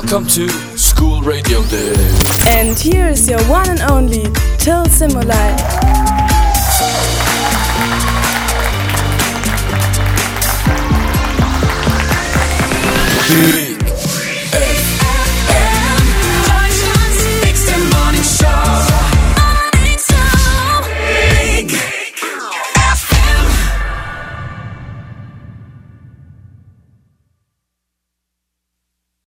Welcome to School Radio Day. And here is your one and only Till Simulai. This